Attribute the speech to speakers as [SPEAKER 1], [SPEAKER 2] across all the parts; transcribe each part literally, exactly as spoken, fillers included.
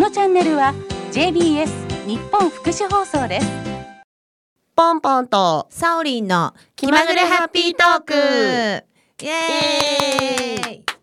[SPEAKER 1] のチャンネルは ジェイビーエス 日本福祉放送です。
[SPEAKER 2] ポンポンと
[SPEAKER 3] サオリンの気まぐれハッピートーク、イエーイ。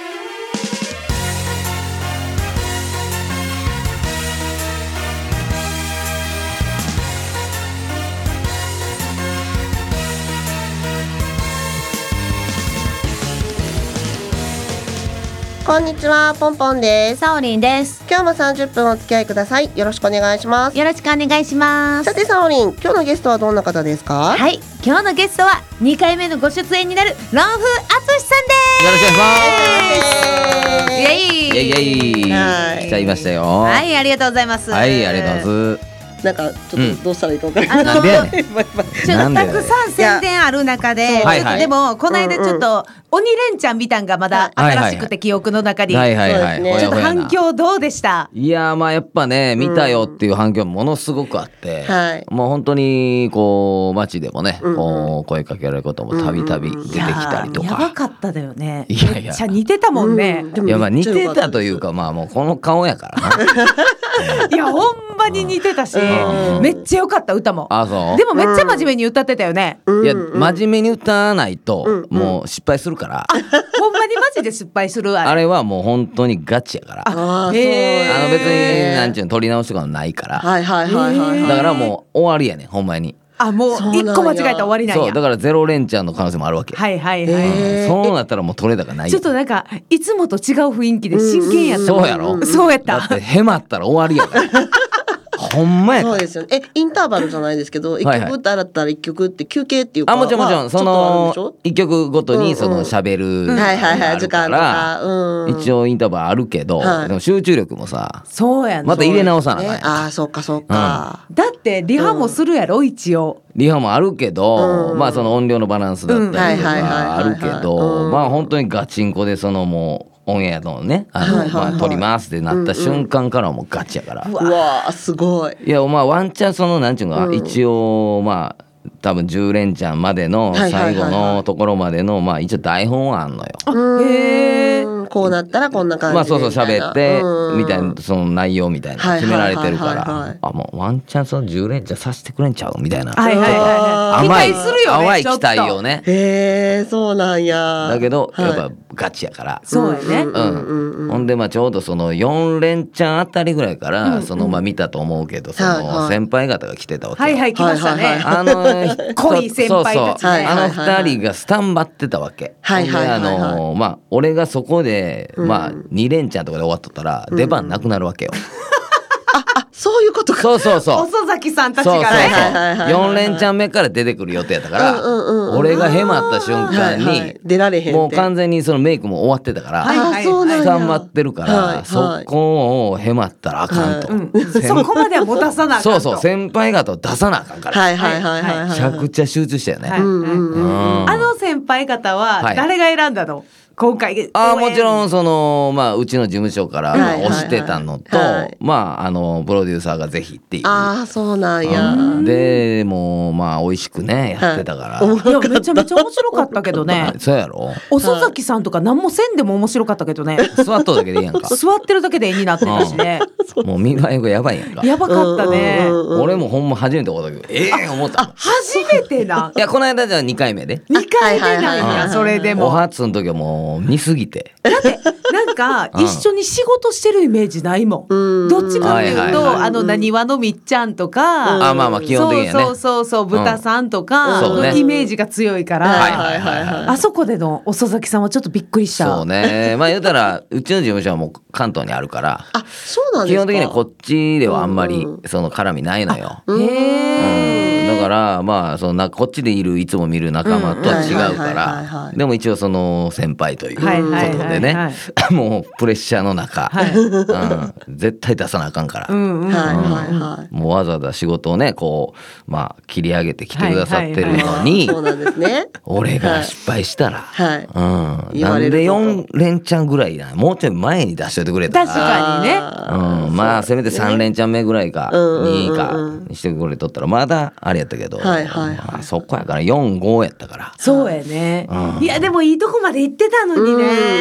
[SPEAKER 2] こんにちは、ポンポンです。
[SPEAKER 3] サオリンです。
[SPEAKER 2] 今日もさんじゅっぷんお付き合いください。よろしくお願いします。
[SPEAKER 3] よろしくお願いします。
[SPEAKER 2] さてサオリン、今日のゲストはどんな方ですか？
[SPEAKER 3] はい、今日のゲストはにかいめのご出演になるロンフアツシさん
[SPEAKER 4] よろしくお願いします。
[SPEAKER 3] です。イエイ
[SPEAKER 4] イエイイエイ、
[SPEAKER 2] はい
[SPEAKER 4] 来ちゃいましたよ。
[SPEAKER 3] はい、ありがとうございます。
[SPEAKER 4] はい、ありがとうございます。
[SPEAKER 2] なんかちょっとどうしたらいいか分から
[SPEAKER 3] あの
[SPEAKER 2] ない、
[SPEAKER 4] なんでやねん
[SPEAKER 3] ちょっとたくさん宣伝ある中で、
[SPEAKER 4] はいはい
[SPEAKER 3] でもこの間ちょっと鬼レンチャン見たんがまだ新しくて記憶の中に、
[SPEAKER 4] はいはいはい、
[SPEAKER 2] そうですね
[SPEAKER 3] ちょっと
[SPEAKER 4] ほやほやな
[SPEAKER 3] 反響どうでした？
[SPEAKER 4] いやーまあやっぱね、見たよっていう反響ものすごくあって、
[SPEAKER 2] はい
[SPEAKER 4] もう本当にこう街でもね、
[SPEAKER 2] うんうん
[SPEAKER 4] こう声かけられることもたびたび出てきたりと
[SPEAKER 3] いやーやば
[SPEAKER 4] か、
[SPEAKER 3] かっただよね。
[SPEAKER 4] いやいや
[SPEAKER 3] めっちゃ似てたもんね。
[SPEAKER 2] でも
[SPEAKER 4] いやまあ似てたという
[SPEAKER 2] か
[SPEAKER 4] か、まあもうこの顔やからな。
[SPEAKER 3] いやほんまに似てたし、
[SPEAKER 2] うん
[SPEAKER 3] めっちゃ良かった歌も。
[SPEAKER 4] あ、そう。
[SPEAKER 3] でもめっちゃ真面目に歌ってたよね。
[SPEAKER 4] いや真面目に歌わないともう失敗するから、
[SPEAKER 3] ほんまにマジで失敗するあれ。
[SPEAKER 4] あれはもう本当にガチやから。あ
[SPEAKER 2] あー
[SPEAKER 3] へー
[SPEAKER 4] の別になん
[SPEAKER 2] ち
[SPEAKER 4] ちゅうの取り直しとかもないから、
[SPEAKER 2] はいはいはいはいはい。
[SPEAKER 4] だからもう終わりやねん、ほんまに。
[SPEAKER 3] あ、もう
[SPEAKER 2] そうなんや
[SPEAKER 3] 一個間違えたら終わりなんや。
[SPEAKER 4] そうだからゼロ連チャンの可能性もあるわけ。
[SPEAKER 3] はいはいはい。
[SPEAKER 2] へー
[SPEAKER 4] そうなったらもう取れ高ないよ。
[SPEAKER 3] ちょっとなんかいつもと違う雰囲気で真剣やったもん。
[SPEAKER 4] そうやろ
[SPEAKER 3] そうやった
[SPEAKER 4] だってへまったら終わりやからほんまやから。
[SPEAKER 2] そうですよね。え、インターバルじゃないですけど、一
[SPEAKER 4] はいはい
[SPEAKER 2] 曲って洗ったら一曲って休憩っていうか、
[SPEAKER 4] あ、もちろんもちろん、その
[SPEAKER 2] ちょっ
[SPEAKER 4] 一曲ごとにそ
[SPEAKER 2] うんうん
[SPEAKER 4] の喋る
[SPEAKER 2] とあるでしょ。はいはいはい、
[SPEAKER 4] あるか
[SPEAKER 2] 時間と
[SPEAKER 4] ら
[SPEAKER 2] か、うん、
[SPEAKER 4] 一応インターバルあるけど、
[SPEAKER 2] はい
[SPEAKER 4] でも集中力もさ
[SPEAKER 3] そうやん。
[SPEAKER 4] また入れ直さなあかんやん。
[SPEAKER 2] ね、ああ、そうかそうか。
[SPEAKER 3] だってリハもするやろ一応。
[SPEAKER 4] リハもあるけど、
[SPEAKER 2] うん
[SPEAKER 4] まあその音量のバランスだったりと
[SPEAKER 2] うんはいはいはいはい
[SPEAKER 4] かあるけ
[SPEAKER 2] う
[SPEAKER 4] ど、
[SPEAKER 2] ん
[SPEAKER 4] まあ本当にガチンコでそのもうオンエアのね、あの
[SPEAKER 2] はいはいはい
[SPEAKER 4] まあ撮りますってなった瞬間からもうガチやから。
[SPEAKER 2] うわー、すごい。
[SPEAKER 4] いやまあワンチャンそのなんちゅうのか、
[SPEAKER 2] うん
[SPEAKER 4] 一応まあ多分じゅう連チャンまでの
[SPEAKER 2] はいはいはいはい
[SPEAKER 4] 最後のところまでのまあ一応台本はあんのよ。
[SPEAKER 3] へー。
[SPEAKER 2] こうなったらこんな感じ
[SPEAKER 4] まあそうそう喋って
[SPEAKER 2] うん
[SPEAKER 4] みたいなその内容みたいな
[SPEAKER 2] はい
[SPEAKER 4] 決められてるか
[SPEAKER 2] はいはいはいはい
[SPEAKER 4] ら、あもうワンチャンそのじゅう連チャンさせてくれんちゃうみたいな
[SPEAKER 3] はいはいはいはい。
[SPEAKER 4] 甘い
[SPEAKER 3] 期待するよね。
[SPEAKER 4] 淡い期
[SPEAKER 3] ちょっと
[SPEAKER 4] 待をね。
[SPEAKER 2] へえ、そうなんや。
[SPEAKER 4] だけど
[SPEAKER 2] はい
[SPEAKER 4] やっぱガチやから。
[SPEAKER 3] そうやね。
[SPEAKER 4] うん、ほんでまあちょうどそのよん連チャンあたりぐらいからそのまあ見たと思うけどそ
[SPEAKER 2] はいはい
[SPEAKER 4] の先輩方が来てたわけよ。
[SPEAKER 3] はいはい来ましたね。
[SPEAKER 2] はいはい
[SPEAKER 4] あの
[SPEAKER 3] 濃い先輩たちね
[SPEAKER 4] そうそう、
[SPEAKER 2] はい
[SPEAKER 4] あの
[SPEAKER 2] はいはいはい
[SPEAKER 4] 二人がスタンバってたわけ。
[SPEAKER 2] はいはいはいはい
[SPEAKER 4] ほんであのまあ俺がそこでまあに連チャンとかで終わっとったら出番なくなるわけよ。
[SPEAKER 2] あ、そういうことか。
[SPEAKER 4] そうそうそう。
[SPEAKER 3] 遅崎さんたち
[SPEAKER 4] そうそう
[SPEAKER 3] が
[SPEAKER 2] はいはいはいはい
[SPEAKER 4] そう。よん連チャン目から出てくる予定やったから、
[SPEAKER 2] うんうんうんうん
[SPEAKER 4] 俺がへまった瞬間
[SPEAKER 2] はいはい
[SPEAKER 4] に
[SPEAKER 2] 出られへんって
[SPEAKER 4] もう完全にそのメイクも終わってたから、
[SPEAKER 3] はいはい
[SPEAKER 2] あ、そうなんや。
[SPEAKER 4] スタンバってるから、
[SPEAKER 2] はいはい
[SPEAKER 4] そこをへまったらあかんと、
[SPEAKER 3] うんそこまでは持たさなあかんと。
[SPEAKER 4] そうそう先輩方を出さなあかんから、
[SPEAKER 2] はいはいはいはいはい。
[SPEAKER 4] めちゃくちゃ集中したよね、
[SPEAKER 3] はい
[SPEAKER 2] うんうんうん。
[SPEAKER 4] うん
[SPEAKER 3] あの先輩方は
[SPEAKER 4] はい
[SPEAKER 3] 誰が選んだの？今回。
[SPEAKER 4] あーもちろ
[SPEAKER 3] ん。
[SPEAKER 4] んそのまあうちの事務所から
[SPEAKER 2] はいはいはい
[SPEAKER 4] 押してたのと、
[SPEAKER 2] はい
[SPEAKER 4] まああのプロデューサーがぜひっていう
[SPEAKER 2] ああ、そうなんや。
[SPEAKER 4] うんでもうまあ美味しくねやってたから、
[SPEAKER 2] はい
[SPEAKER 3] いやめちゃめちゃ面白かったけどね。
[SPEAKER 4] そうやろ
[SPEAKER 3] 遅崎さんとか何もせんでも面白かったけどね。
[SPEAKER 4] 座っとるだけでいいやんか
[SPEAKER 3] 座ってるだけで絵になってたしね。
[SPEAKER 4] もう見栄えがやばいやんか
[SPEAKER 3] やばかったね。
[SPEAKER 2] うんうんうん
[SPEAKER 4] 俺もほんま初めて思ったけどええ思ったもん
[SPEAKER 3] 初めてな。
[SPEAKER 4] いやこの間じゃにかいめで
[SPEAKER 3] にかいめなん
[SPEAKER 2] はいはいはいはい
[SPEAKER 3] やそれで
[SPEAKER 4] お
[SPEAKER 3] も。
[SPEAKER 4] 初の時はもう見すぎて
[SPEAKER 3] だってなんか
[SPEAKER 4] うん
[SPEAKER 3] 一緒に仕事してるイメージないもん。
[SPEAKER 2] うん
[SPEAKER 3] どっちかっていう
[SPEAKER 4] はいはいはい
[SPEAKER 3] とあのなにわのみっちゃんとか。
[SPEAKER 4] あまあまあ基本的にはね
[SPEAKER 3] そうそうそう豚さんとか
[SPEAKER 4] うんそうね
[SPEAKER 3] のイメージが強いから。
[SPEAKER 4] はいはいはいはい
[SPEAKER 3] あそこでの遅崎さんはちょっとびっくりした。
[SPEAKER 4] そうねまあ言うたらうちの事務所はもう関東にあるから
[SPEAKER 2] あ、そうなんですか。
[SPEAKER 4] 基本的にはこっちではあんまり
[SPEAKER 2] うん
[SPEAKER 4] その絡みないのよ、
[SPEAKER 2] うん
[SPEAKER 3] へ
[SPEAKER 4] うん、
[SPEAKER 3] え。
[SPEAKER 4] だからまあそのなこっちでいるいつも見る仲間とは違うか
[SPEAKER 2] うんはいはいはいはいはい
[SPEAKER 4] らでも一応その先輩ということ
[SPEAKER 3] はいはいはいはい
[SPEAKER 4] でねもうプレッシャーの中、
[SPEAKER 3] はい
[SPEAKER 4] うん、絶対出さなあかんから、
[SPEAKER 3] うんうん。
[SPEAKER 2] はいはいはい。
[SPEAKER 4] もうわざわざ仕事をねこうまあ切り上げてきてくださってるのに
[SPEAKER 2] そうなんですね。
[SPEAKER 4] 俺が失敗したら、
[SPEAKER 2] はい。
[SPEAKER 4] うん、
[SPEAKER 2] 言われること
[SPEAKER 4] なんでよん連チャンぐらいなもうちょい前に出しといてくれたら
[SPEAKER 3] 確かにね。
[SPEAKER 2] あー
[SPEAKER 4] うん、まあせめてさん連チャン目ぐらいか
[SPEAKER 2] うんうんうんうん
[SPEAKER 4] にかにしてくれとったらまだあれやったけど、
[SPEAKER 2] はいはいはい
[SPEAKER 4] まあそこやからよんごやったから。
[SPEAKER 3] そうやね。
[SPEAKER 4] うん
[SPEAKER 3] いやでもいいとこまで行ってたのにね。
[SPEAKER 2] うん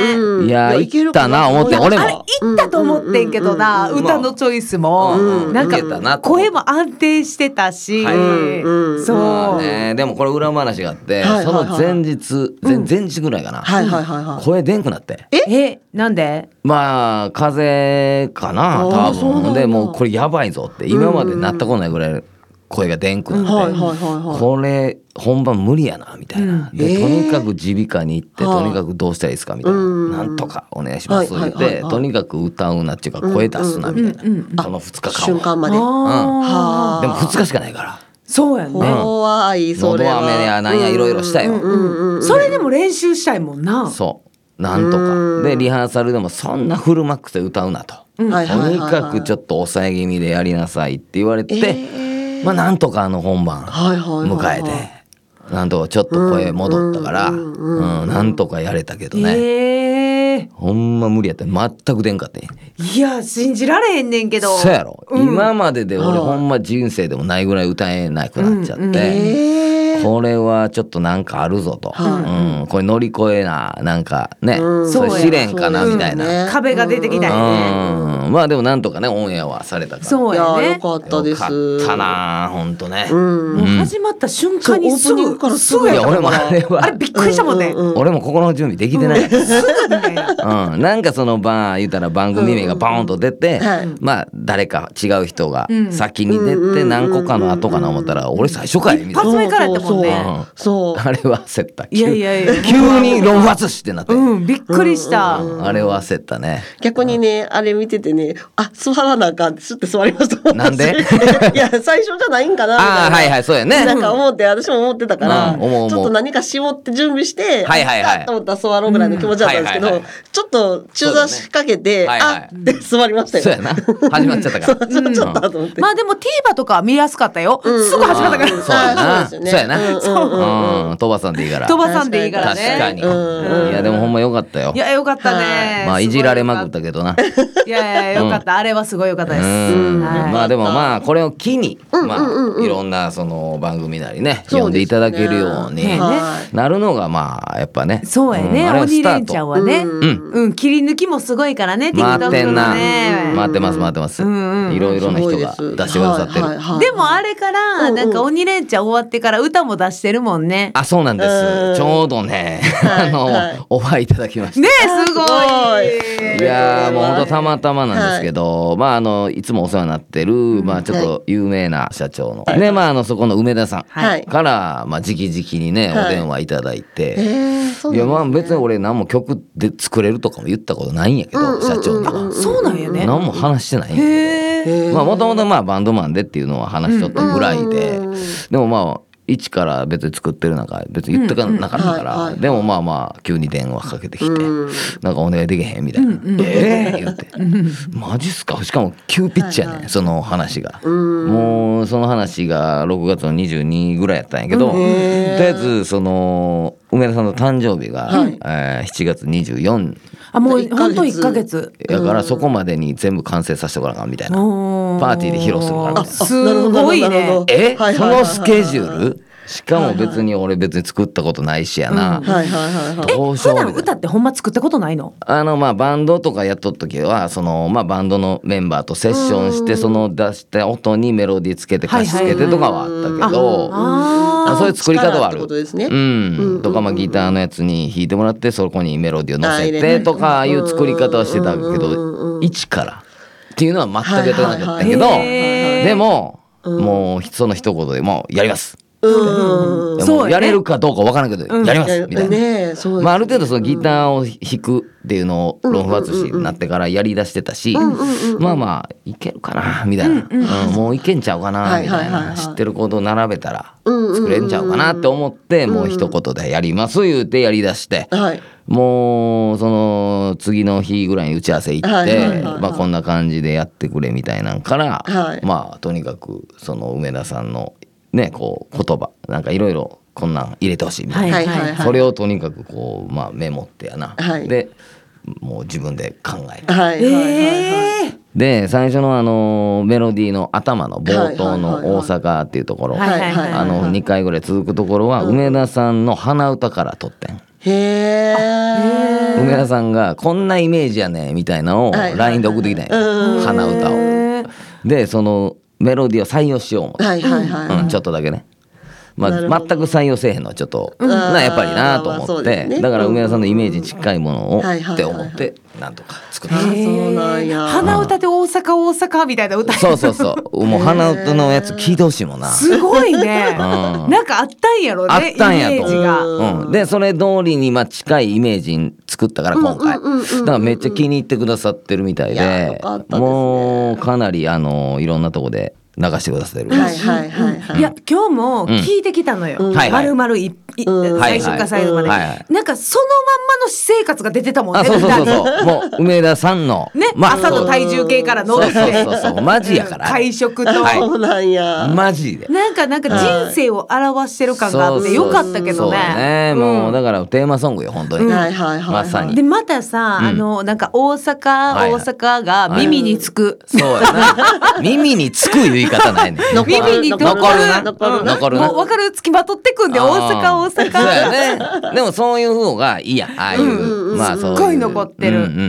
[SPEAKER 2] うん
[SPEAKER 4] いや
[SPEAKER 2] いける
[SPEAKER 4] 行ったな思って俺も
[SPEAKER 3] あれ行ったと思ってんけどな、
[SPEAKER 2] うんうんうん
[SPEAKER 3] 歌のチョイスも、
[SPEAKER 4] うん
[SPEAKER 3] なんか
[SPEAKER 4] いけたなと思って
[SPEAKER 3] 声も安定してたし、
[SPEAKER 4] はい
[SPEAKER 2] うんうん
[SPEAKER 3] そう、
[SPEAKER 4] まあね、でもこれ裏話があって、
[SPEAKER 2] はいはいはい
[SPEAKER 4] その前日、前前日ぐらいかな、
[SPEAKER 2] はいはいはいはい。
[SPEAKER 4] 声出んくなって
[SPEAKER 3] えなんで
[SPEAKER 4] まあ風邪かな
[SPEAKER 2] あー
[SPEAKER 4] 多
[SPEAKER 2] そうなんだ
[SPEAKER 4] 分でもうこれやばいぞって今までなったことないぐらい声が出んくなって、
[SPEAKER 2] はいはいはいはい。
[SPEAKER 4] これ本番無理やなみたいな、
[SPEAKER 3] うん
[SPEAKER 4] で
[SPEAKER 2] えー
[SPEAKER 4] とにかく耳鼻科に行って、
[SPEAKER 2] はい
[SPEAKER 4] とにかくどうしたらいいですかみたいな、
[SPEAKER 2] うん
[SPEAKER 4] なんとかお願いします
[SPEAKER 2] はい
[SPEAKER 4] って言って、
[SPEAKER 2] はいはいはい
[SPEAKER 4] とにかく歌うなっていうか声出すなみたいな、
[SPEAKER 3] うんうんうん
[SPEAKER 4] このふつかかんは
[SPEAKER 2] 瞬間まで。
[SPEAKER 3] あー
[SPEAKER 2] はあ
[SPEAKER 4] でもふつかしかないから
[SPEAKER 3] そうやんね、
[SPEAKER 2] 怖いそれは。
[SPEAKER 4] 喉飴やなんやいろいろしたよ
[SPEAKER 2] うんうんうん
[SPEAKER 3] それでも練習したいもんな。
[SPEAKER 4] そうなんと
[SPEAKER 2] うん
[SPEAKER 4] かでリハーサルでもそんなフルマックスで歌うなと、
[SPEAKER 3] うん
[SPEAKER 2] はいはい
[SPEAKER 4] とに
[SPEAKER 2] はいはい
[SPEAKER 4] かくちょっと抑え気味でやりなさいって言われて、
[SPEAKER 2] えー
[SPEAKER 4] まあなんとかあの本番
[SPEAKER 2] はいはいはい
[SPEAKER 4] 迎
[SPEAKER 2] はい
[SPEAKER 4] えて、なんとかちょっと声戻ったから、
[SPEAKER 2] う
[SPEAKER 4] うんん
[SPEAKER 2] うんうん
[SPEAKER 4] なんとかやれたけどね、
[SPEAKER 3] ええ
[SPEAKER 4] ほんま無理やった全く出んかったね
[SPEAKER 3] いや信じられへんねんけど。
[SPEAKER 4] そうやろ、
[SPEAKER 3] うん
[SPEAKER 4] 今までで俺
[SPEAKER 2] はい
[SPEAKER 4] ほんま人生でもないぐらい歌えなくなっちゃって、
[SPEAKER 3] うんうん
[SPEAKER 2] えー
[SPEAKER 4] これはちょっとなんかあるぞと、
[SPEAKER 2] はい
[SPEAKER 4] うん、これ乗り越えななんかね、
[SPEAKER 2] うん
[SPEAKER 4] それ
[SPEAKER 3] そうや
[SPEAKER 4] 試練かなみたいな、
[SPEAKER 2] そうですね
[SPEAKER 3] 壁が出てきたよね。
[SPEAKER 4] うん、まあでもなんとかねオンエアはされたから
[SPEAKER 3] そう
[SPEAKER 2] いや
[SPEAKER 3] やね。
[SPEAKER 2] よかったです。
[SPEAKER 4] よかったなほんとね、
[SPEAKER 2] うん。
[SPEAKER 3] もう始まった瞬間にす
[SPEAKER 2] そうオープニン
[SPEAKER 3] ぐ
[SPEAKER 2] グからすぐ
[SPEAKER 3] すぐやった
[SPEAKER 4] いや俺もあれは
[SPEAKER 3] あれびっくりしたもんね。
[SPEAKER 2] うんうんうん
[SPEAKER 4] 俺も心の準備できてない、
[SPEAKER 3] すぐみたいな。
[SPEAKER 4] うん、なんかその番言うたら番組名がバーンと出て、
[SPEAKER 2] はい
[SPEAKER 4] まあ誰か違う人が
[SPEAKER 3] うん
[SPEAKER 4] 先に出て何個かの後かな思ったら俺最初かいみたいな、
[SPEAKER 3] 一発目からやったもんね。
[SPEAKER 2] そう。
[SPEAKER 4] あれは焦った
[SPEAKER 3] いやいやいや。
[SPEAKER 4] 急にロン発してなって、
[SPEAKER 3] うんびっくりした。
[SPEAKER 4] あれは焦ったね
[SPEAKER 2] 逆にね、あれ見ててね、あ、座らなあかんって、すって座りました。
[SPEAKER 4] なんで
[SPEAKER 2] いや、最初じゃないんかなみたいな。
[SPEAKER 4] ああはいはいそうやね
[SPEAKER 2] なんか思って、私も思ってたから、
[SPEAKER 4] うん思う思う
[SPEAKER 2] ちょっと何か絞って準備して、
[SPEAKER 4] はいはいはい
[SPEAKER 2] あと思ったら座ろうぐらいの気持ちだったんですけど、
[SPEAKER 4] うんはいはいはい
[SPEAKER 2] ちょっと中座しかけて、
[SPEAKER 4] そうだねはいはい
[SPEAKER 2] あって座りましたよ。
[SPEAKER 4] そうやな始まっちゃったから
[SPEAKER 2] そうちょちょっとと思って。
[SPEAKER 3] まあでも TVer とかは見やすかったよ。
[SPEAKER 2] うん
[SPEAKER 3] すぐ始まったから。
[SPEAKER 4] うんそうやな
[SPEAKER 2] あそうですよね
[SPEAKER 4] そうやな
[SPEAKER 2] うんうんうん
[SPEAKER 4] うん飛ばさんでいいから
[SPEAKER 3] 飛ばさんでいいからね。
[SPEAKER 4] 確かに、
[SPEAKER 2] うん
[SPEAKER 4] いやでもほんまよかったよ
[SPEAKER 3] いやよかったね。
[SPEAKER 4] まあいじられまくったけどな
[SPEAKER 3] いやいやよかった。あれはすごいよかったです。
[SPEAKER 4] うん
[SPEAKER 3] はい
[SPEAKER 4] まあでもまあこれを機に、ま
[SPEAKER 2] うんうんうん
[SPEAKER 4] あいろんなその番組なりね
[SPEAKER 2] そうですね
[SPEAKER 4] 読んでいただけるように
[SPEAKER 3] ね
[SPEAKER 2] はい
[SPEAKER 4] なるのがまあやっぱね
[SPEAKER 3] そうやね。
[SPEAKER 4] んあれは
[SPEAKER 3] 鬼
[SPEAKER 4] スタート
[SPEAKER 3] レンちゃんはね。
[SPEAKER 2] うん
[SPEAKER 3] うん切り抜きもすごいからね。
[SPEAKER 4] 回ってん
[SPEAKER 3] TikTok
[SPEAKER 4] な
[SPEAKER 3] のね。
[SPEAKER 4] 回ってます回ってます、
[SPEAKER 3] うんうん
[SPEAKER 4] いろいろな人が出してくださってる、
[SPEAKER 2] はいはいはい
[SPEAKER 3] でもあれからなんか鬼レンチャン終わってから歌も出してるもんね。
[SPEAKER 4] あそうなんです、
[SPEAKER 2] うん
[SPEAKER 4] ちょうどね、
[SPEAKER 2] はい
[SPEAKER 4] あの、
[SPEAKER 2] はい
[SPEAKER 4] オファーいただきました
[SPEAKER 3] ねえすごい。
[SPEAKER 2] す
[SPEAKER 4] いやーもうほんとたまたまなんですけど、まああのいつもお世話になってる、まあちょっと有名な社長の、ねまああのそこの梅田さん
[SPEAKER 2] はい
[SPEAKER 4] から、まあ直々にね、
[SPEAKER 2] はい
[SPEAKER 4] お電話いただいて、
[SPEAKER 2] えー、そう
[SPEAKER 4] いやまあ
[SPEAKER 2] なんですね
[SPEAKER 4] 別に俺何も曲で作れるとかも言ったことないんやけど、社長には
[SPEAKER 3] そうなんやね。
[SPEAKER 4] 何も話してないんやけ
[SPEAKER 3] へえ。
[SPEAKER 4] ど、まあもともとまあバンドマンでっていうのは話しとったぐらいで、
[SPEAKER 2] うん
[SPEAKER 4] でもまあ一から別に作ってるなんか別に言ってかなかったか
[SPEAKER 2] うんうんはいはい
[SPEAKER 4] らでもまあまあ急に電話かけてきて
[SPEAKER 2] うん
[SPEAKER 4] なんかお願いできへんみたいな「ええ!」言って「マジっすか?」しかも急ピッチやねんその話がもうその話がろくがつのにじゅうにぐらいやったんやけどとりあえずその梅田さんの誕生日がえーしちがつにじゅうよっか
[SPEAKER 3] あもう
[SPEAKER 2] いっかげつ
[SPEAKER 3] 本当一ヶ月。
[SPEAKER 4] やからそこまでに全部完成させてごらんかんみたいなパーティーで披露するからみたいな。
[SPEAKER 3] すごいね。
[SPEAKER 4] え、
[SPEAKER 2] はいはいはいはい
[SPEAKER 4] そのスケジュールしかも別に俺別に作ったことないしやな、
[SPEAKER 2] はいはいはいはい。
[SPEAKER 4] どうしよ
[SPEAKER 3] 普段
[SPEAKER 4] うみたいな
[SPEAKER 3] 歌ってほんま作ったことないの？
[SPEAKER 4] あのまあバンドとかやっとった時はそのまあバンドのメンバーとセッションしてその出した音にメロディーつけて歌詞つけてとかはあったけど
[SPEAKER 3] あ
[SPEAKER 4] あそういう作り方はある
[SPEAKER 2] 力ってことですね。
[SPEAKER 4] うんとかまあギターのやつに弾いてもらってそこにメロディーを乗せ
[SPEAKER 2] あ入れて
[SPEAKER 4] てとかいう作り方はしてたけ
[SPEAKER 2] うんうんうん
[SPEAKER 4] ど
[SPEAKER 2] うん
[SPEAKER 4] 一からっていうのは全くやってなかったけど
[SPEAKER 3] はいはいはいへー
[SPEAKER 4] でももうその一言でもうやります
[SPEAKER 2] うん
[SPEAKER 4] で
[SPEAKER 3] そうやね
[SPEAKER 4] もやれるかどうかわからんけどやりますみたいな。
[SPEAKER 2] ねそうですね
[SPEAKER 4] まあ、ある程度そのギターを弾くっていうのをロンファツシになってからやりだしてたしまあまあいけるかなみたいな、うんもういけんちゃうかなみたい
[SPEAKER 2] はいはいはいは
[SPEAKER 4] ない知ってることを並べたら
[SPEAKER 2] うんうんうん
[SPEAKER 4] 作れんちゃうかなって思ってもう一言でやります言うてやりだして
[SPEAKER 2] はい。
[SPEAKER 4] もうその次の日ぐらいに打ち合わせ行っ
[SPEAKER 2] はいはいはい
[SPEAKER 4] て
[SPEAKER 2] はい
[SPEAKER 4] まあこんな感じでやってくれみたいなんから
[SPEAKER 2] はい
[SPEAKER 4] まあとにかくその梅田さんのねこう言葉なんかいろいろこんなん入れてほしいみたいな、
[SPEAKER 3] はい
[SPEAKER 2] はいはいはい。
[SPEAKER 4] それをとにかくこう、まあ、メモってやな、
[SPEAKER 2] はい
[SPEAKER 4] でもう自分で考えて
[SPEAKER 2] はいはいはいはい。
[SPEAKER 3] ええ。
[SPEAKER 4] で最初のあのメロディーの頭の冒頭の「大阪」っていうところ、
[SPEAKER 3] はいはいはい
[SPEAKER 4] あのにかいぐらい続くところは梅田さんの鼻歌から取ってん。
[SPEAKER 2] へえ。
[SPEAKER 4] 梅田さんがこんなイメージやねみたいなのを ライン で送ってきたんや、鼻歌を。でそのメロディーを採用しよう思って、
[SPEAKER 2] はいはいはいはい、
[SPEAKER 4] うん、ちょっとだけね、まあ、全く採用せえへんのはちょっと、
[SPEAKER 2] うん、
[SPEAKER 4] なやっぱりなと思って、
[SPEAKER 2] まあね、
[SPEAKER 4] だから梅田さんのイメージに近いものを、
[SPEAKER 2] うん、
[SPEAKER 4] って思ってなんとか作った。
[SPEAKER 2] そうなんや。
[SPEAKER 3] 鼻歌で大阪大阪みたいな歌。
[SPEAKER 4] そうそうそうもう鼻歌のやつ聞いてほしいもんな。
[SPEAKER 3] すごいね、うん、なんかあったんやろね、
[SPEAKER 4] あったんやと
[SPEAKER 3] イメージが、
[SPEAKER 4] うん、でそれ通りにまあ近いイメージに作ったから今回、だからめっちゃ気に入ってくださってるみたいで、もうかなりあのいろんなとこで流してくださってる。
[SPEAKER 2] はいはいはいはい。
[SPEAKER 3] いや今日も聞いてきたのよ。
[SPEAKER 2] うん、
[SPEAKER 3] まるまるい最初から最後まで、はいはい、なんかそのまんまの私生活が出てたもんね。
[SPEAKER 4] あ、そうそうそうそうもう梅田さんの
[SPEAKER 3] ね、まあ、朝の体重計から乗って、
[SPEAKER 4] そうそうそうそうマジやから、
[SPEAKER 3] 会食と、
[SPEAKER 2] そうなんや。
[SPEAKER 4] マジで。
[SPEAKER 3] なんかなんか人生を表してる感があってよかったけどね。
[SPEAKER 4] そうね、もうだからテーマソングよ本当に。はいはいはい。まさに。
[SPEAKER 3] でまたさ、あのなんか大阪大阪が耳につく。
[SPEAKER 4] そうやな。耳につく言い方ないね。
[SPEAKER 3] 耳に残る
[SPEAKER 4] な残るな。
[SPEAKER 3] もう分かるつきまとってくんで大阪大阪。
[SPEAKER 4] そうやね。でもそういう方がいいやん。ああいうまあそういう。
[SPEAKER 3] すっごい残ってる。
[SPEAKER 4] うんうんうん。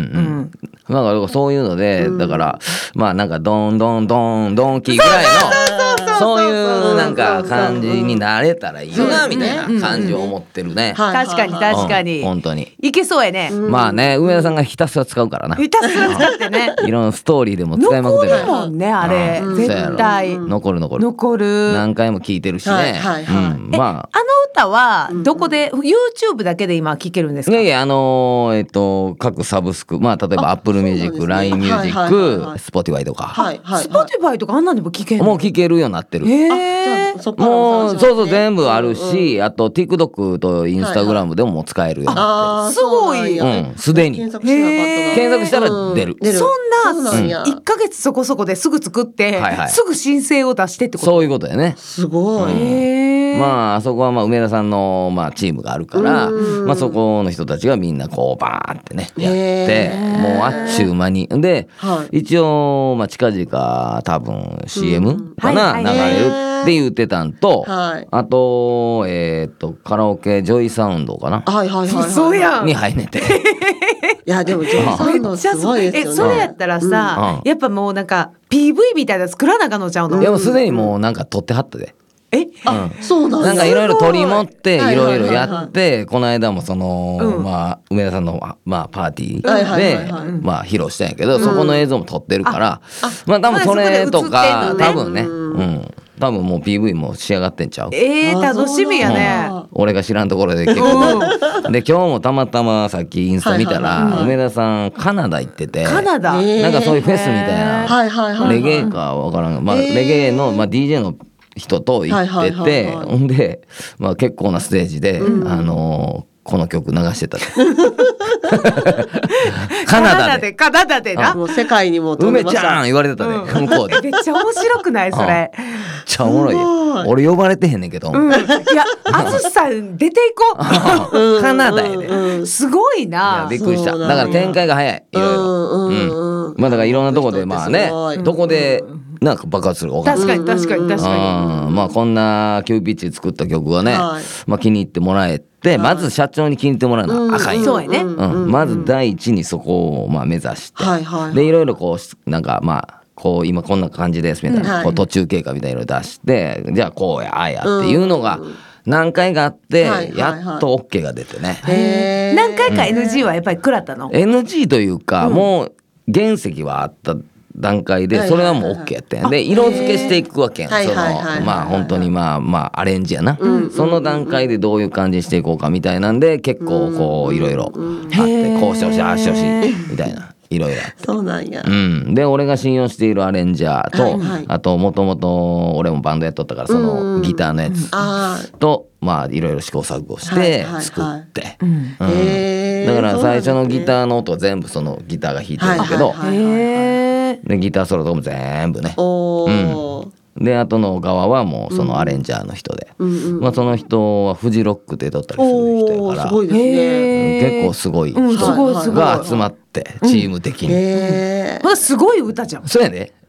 [SPEAKER 4] なんかそういうのでだからまあなんかドンドンドンドンキーぐらいのそういうなんか感じになれたらいいよなみたいな感じを思ってるね。
[SPEAKER 3] 確かに確かに。
[SPEAKER 4] 本当に。
[SPEAKER 3] いけそうやね。
[SPEAKER 4] まあね梅田さんがひたすら使うからな。
[SPEAKER 3] ひたすら使ってね。
[SPEAKER 4] いろんなストーリーでも使いまくってる。
[SPEAKER 3] 残るもんねあれ絶対。
[SPEAKER 4] 残る残る。
[SPEAKER 3] 残る。
[SPEAKER 4] 何回も聞いてるしね。
[SPEAKER 3] まああの歌はどこで YouTube だけで今聴けるんですか。
[SPEAKER 4] いやいやあのえっと各サブスクまあ例えば Apple Music、ライン ミュージック、Spotify とか。
[SPEAKER 3] Spotify とかあんなんでも聴けるの。
[SPEAKER 4] もう聴けるようになってる。もうそうそう全部あるし、あと TikTok と Instagram でももう使えるようになってる。
[SPEAKER 3] すごい。
[SPEAKER 4] うんすでに。検索したら出る。
[SPEAKER 3] そんないっかげつそこそこですぐ作ってすぐ申請を出してってこと。
[SPEAKER 4] そういうことやね。
[SPEAKER 2] すごい。
[SPEAKER 4] まああそこはまあ梅田さんのまあチームがあるからまあそこの人たちがみんなこうバーンってねやってもうあっちゅう間にで一応まあ近々多分 シーエム かな流れるって言ってたんとあとえっとカラオケジョイサウンドかな
[SPEAKER 3] そうやん
[SPEAKER 4] に入んねんて。
[SPEAKER 2] いやでもジョイサウンドすごいですよね。
[SPEAKER 3] えそれやったらさやっぱもうなんか ピーブイ みたいな作らなあかんのちゃうの。
[SPEAKER 4] いやもうすでにもうなんか撮ってはったで。
[SPEAKER 3] え、
[SPEAKER 2] あ、そうなんだ。
[SPEAKER 4] なんかいろいろ取り持っていろいろやってこの間もそのまあ梅田さんのまあパーティーでまあ披露したんやけどそこの映像も撮ってるからまあ多分それとか多分ねうん多分もう ピーブイ も仕上がってんちゃう。
[SPEAKER 3] えー楽しみやね。
[SPEAKER 4] 俺が知らんところで結構で今日もたまたまさっきインスタ見たら梅田さんカナダ行ってて
[SPEAKER 3] カナダ
[SPEAKER 4] なんかそういうフェスみたいなレゲエかわからんまあレゲエのまあ ディージェー の人と行っててほんでまあ結構なステージであのこの曲流してたカナダで
[SPEAKER 3] カナダでな
[SPEAKER 2] もう世界にも
[SPEAKER 4] 梅ちゃん言われてたね向こうで。
[SPEAKER 3] めっちゃ面白くないそれ。
[SPEAKER 4] めっちゃおもろいよ。俺呼ばれてへんねんけど。い
[SPEAKER 3] や淳さん出ていこ
[SPEAKER 4] う。カナダやで。
[SPEAKER 3] すごいな。
[SPEAKER 4] びっくりした。だから展開が早い。いろいろ。まあだからいろんなとこでまあねどこでなんか爆発するか分からない。
[SPEAKER 3] 確かに確かに確か
[SPEAKER 4] に。まあこんな急ピッチ作った曲はねまあ気に入ってもらえてまず社長に気に入ってもらうのはあかんよ。
[SPEAKER 3] そうやね。
[SPEAKER 4] まず第一にそこをまあ目指してでいろいろこうなんかまあこう今こんな感じですみたいなこう途中経過みたいなのを出してじゃあこうやああやっていうのが何回かあってやっと OK が出てね。
[SPEAKER 3] 何回か エヌジー はやっぱり食らったの。
[SPEAKER 4] エヌジー というかもう原石はあった段階でそれはもう OK やってんで色付けしていくわけやん。そのまあ本当にまあまあアレンジやなその段階でどういう感じにしていこうかみたいなんで結構こういろいろあってこうしてほしいああしてほしいみたいないろいろあって
[SPEAKER 2] そうなんや。
[SPEAKER 4] うんで俺が信用しているアレンジャーとあともともと俺もバンドやっとったからそのギターのやつとまあいろいろ試行錯誤して作ってだから最初のギターの音は全部そのギターが弾いてるんだけどでギターソロとかも全部ねうんで後の側はもうそのアレンジャーの人でまあその人はフジロックで撮ったりする人やから結構すごい人が集まってチーム的に
[SPEAKER 3] すごい歌じゃん。
[SPEAKER 4] そうやで